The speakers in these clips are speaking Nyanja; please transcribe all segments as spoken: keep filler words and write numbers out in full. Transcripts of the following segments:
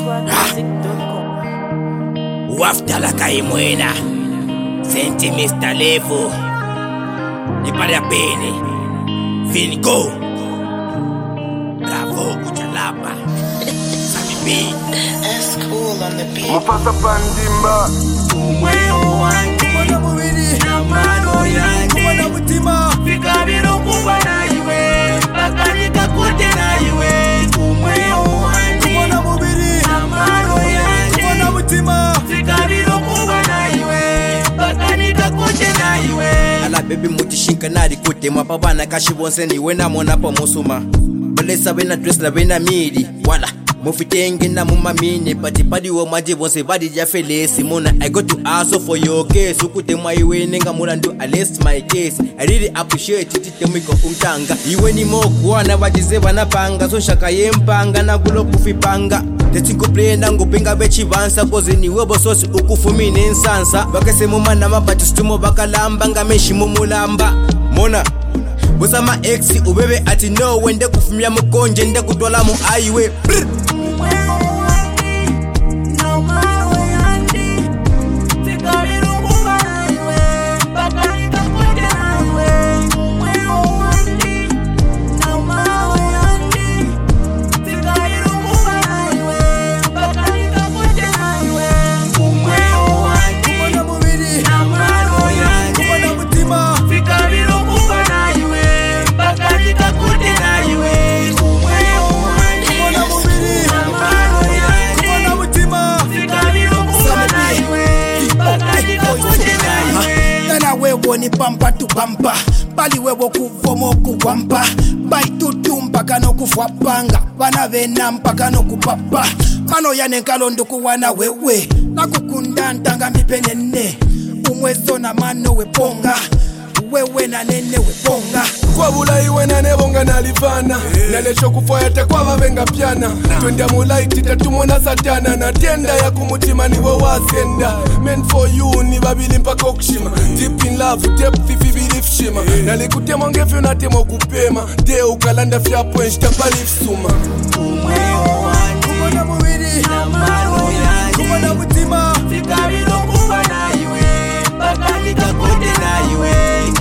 swag music dot com. Waftala kaimwena Senti mister Levo Nipale apene Vini go Bravo Ujalapa Sami B That's cool on the beat. Mufasa Pandimba Umweo wangi Kumana mubiri Namano yangi Kumana mutima Fikabiro kuba na iwe Bakanika kute na iwe Umweo wangi Kumana mubiri Namano yangi Kumana mutima Fikabiro kuba na iwe Bakanika kute na iwe Ala baby mutishinka nari kute Mwapabana kashibonse ni wena mona pa musuma Balesa wena dress na wena midi Wala Mufitenge na mumamine Pati padi wa maji bonse badi jafele Simona I go to ask for your case Ukute mwa iwe nenga mulandu I list my case I really appreciate it Temiko umtanga Iwe ni moku wana wajize wanapanga So shaka ye mpanga na gulo kufipanga Tetinko play na ngupinga bechi vansa Koze ni webo sosi ukufumine nsansa Bakese muma na mabati stumo bakalamba Nga meshi mumulamba Mona Bosa ma exi ubebe ati no Wende kufumia mkonje nde kutwala mu aiwe Brr. Wewo ni pampa tu pampa Bali wewo kuvomo kuwampa Bai tutu mpaka no kufwapanga Wana vena mpaka no kupapa Mano yane nkalondo kuwana wewe Na kukundantanga mipenene Umwezo na mano weponga Wewe na nene weponga Kwa bula iwe na nebonga nalivana Nalesho kufoyate kwa vavenga piana Twenda mulaiti tatumona satana Na tienda ya kumutima niwe wasenda Meant for you ni babili mpaka okushima Deep in love depth ifi belief shima Nalikutema ngefyo natemo kupema De ukalanda fya point tapalif suma Umweo wangi Kumana mubiri Namano yangi Kumana mutima Fikabiro kuba na iwe Bakanika kute na iwe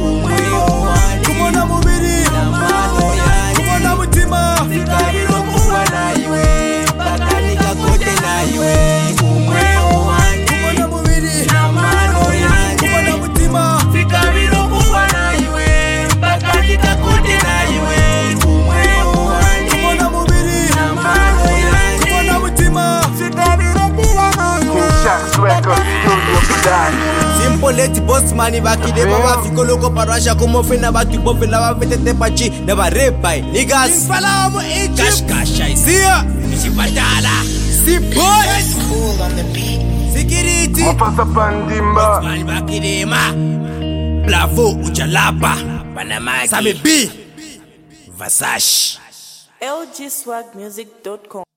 Umweo wangi Kumana mubiri Namano yangi Kumana mutima Fikabiro kuba na iwe Bakanika kute na iwe Umweo wangi Kumana mubiri Namano yangi Kumana mutima Fikabiro kuba na iwe Bakanika kute na iwe Umweo wangi Kumana mubiri Namano yangi Kumana mutima Fikabiro kuba na iwe Shacks Records Studio Production Simple leti boss mani bakide baba fikoloko parasha como fena batu bofe la bavete pachi na ba repai niggas fala mo Egypt Cash cash I see sia Nishipatala si boys Cool on the beat. security Mufasa Pandimba Mani bakidema Bravo Ujalapa Panamaki Sami B Versace L G swag music dot com.